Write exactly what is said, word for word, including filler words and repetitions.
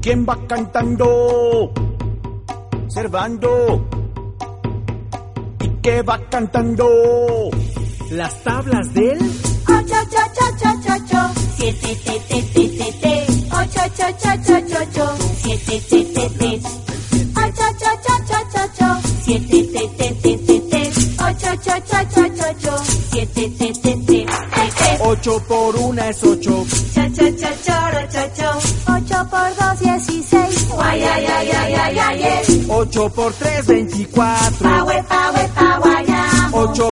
¿Quién va cantando? Servando. ¿Y qué va cantando? Las tablas del ocho, ocho, ocho, ocho, ocho, siete, te, te, te, te, te, ocho, ocho, ocho, ocho, ocho, siete, te, te, te, ocho, ocho, ocho, ocho, ocho, siete, te, te, te, te, te, ocho, ocho, ocho, ocho, ocho, siete, te, te, te, te, te. Ocho por una es ocho. Cha, cha, cha, choro, cho, cho. Ocho por dos, dieciséis. Guay, ay, ay, ay, ay, ay, ay. Ocho por tres, veinticuatro. Pa, we, pa, we, pa, guayamo. Ocho